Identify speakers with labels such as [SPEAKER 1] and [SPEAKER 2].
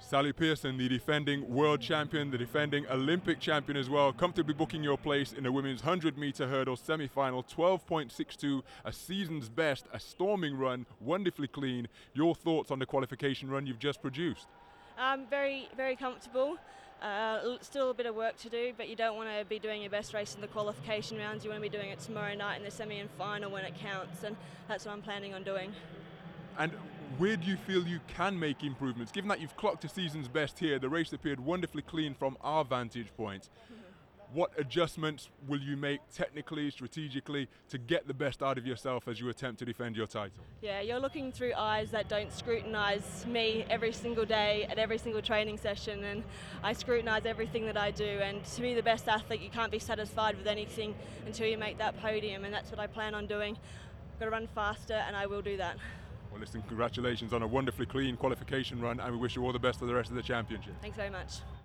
[SPEAKER 1] Sally Pearson, the defending world champion, the defending Olympic champion as well, comfortably booking your place in the women's 100-meter hurdle semi-final. 12.62, a season's best, a storming run, wonderfully clean. Your thoughts on the qualification run you've just produced?
[SPEAKER 2] Very, very comfortable. Still a bit of work to do, but you don't want to be doing your best race in the qualification rounds. You want to be doing it tomorrow night in the semi and final when it counts, and that's what I'm planning on doing.
[SPEAKER 1] And where do you feel you can make improvements? Given that you've clocked a season's best here, the race appeared wonderfully clean from our vantage point. What adjustments will you make technically, strategically, to get the best out of yourself as you attempt to defend your title?
[SPEAKER 2] Yeah, you're looking through eyes that don't scrutinise me every single day at every single training session, and I scrutinise everything that I do, and to be the best athlete you can't be satisfied with anything until you make that podium, and that's what I plan on doing. I've got to run faster, and I will do that.
[SPEAKER 1] Well, listen, congratulations on a wonderfully clean qualification run, and we wish you all the best for the rest of the championship.
[SPEAKER 2] Thanks very much.